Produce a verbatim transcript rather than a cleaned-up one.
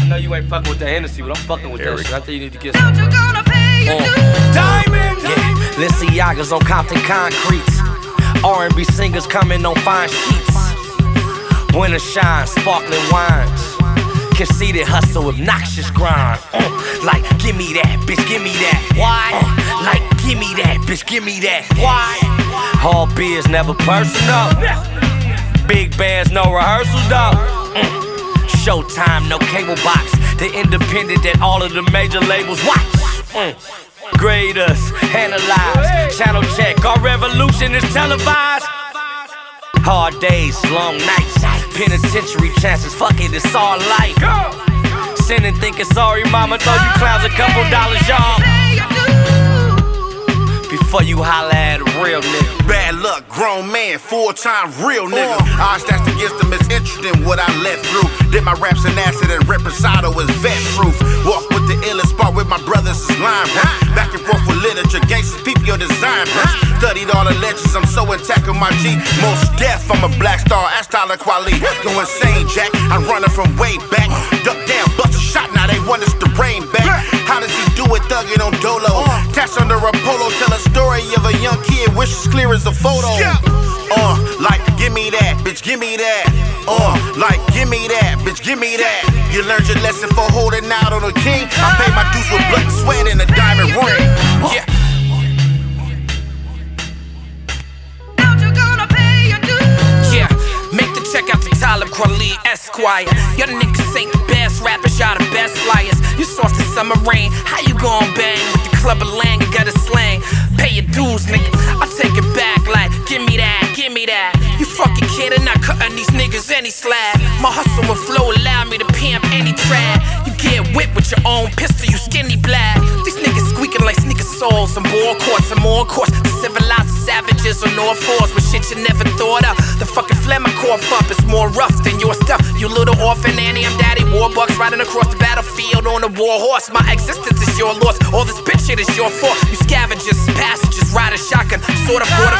know you ain't fucking with that Hennessy, but I'm fucking with that shit. I think you need to get some. Uh, Diamond! Yeah, Balenciagas on Compton concretes. R and B singers coming on fine sheets. Winter shine, sparkling wines. Conceited hustle, obnoxious grind. Uh, like, give me that, bitch, give me that. Why? Uh, like, give me that, bitch, give me that. Why? All beers, never personal. Big bands, no rehearsals, though. Mm. Showtime, no cable box. The independent that all of the major labels watch. Mm. Grade us, analyze, channel check. Our revolution is televised. Hard days, long nights, penitentiary chances. Fuck it, it's all life. Sinning, thinking sorry, mama. Throw you clowns a couple dollars, y'all. Before you holla at a real nigga. Bad luck, grown man, full-time real nigga. uh. Odds that's against them is interesting what I let through. Did my raps in acid and reposado is vet proof. Walk with the illest spot with my brothers is line bro. Back and forth with literature, gangsters peep your design bro. Studied all the legends, I'm so intact with my G. Most deaf, I'm a black star, ass Tyler Quali. Go insane, Jack, I'm running from way back. Duck down, bust a shot, now they want us to rain back. How does he do it, thuggin' on Dolo? Catch under a polo, tell a story of a young kid, wish as clear as a photo. Uh, like, give me that, bitch, give me that. Uh, like, give me that, bitch, give me that. You learned your lesson for holding out on a king. I pay my dues with blood and sweat and a diamond ring. Yeah. Yeah, make the check out to Tyler Quali, Esquire. Your niggas ain't the best rappers, y'all the best liars. You soft as summer rain, how you gon' bang with the club of Lang? You got a slang. Pay your dues, nigga. I take it back like, give me that, give me that. You fucking kidding? Not cutting these niggas any slack. My hustle and flow allow me to pimp any track. You get whipped with your own pistol, you skinny black. These niggas squeaking like sneaker soles. Some ball courts, some more courts. The civilized savages on all fours with shit you never thought of. The fucking phlegm I cough up, it's more rough than your stuff. You little orphan Annie, I'm daddy. Warbucks riding across the battlefield on a war horse. My existence is your loss. All this bitch shit is your fault. You scavengers, passengers, ride a shotgun. Sort of quarter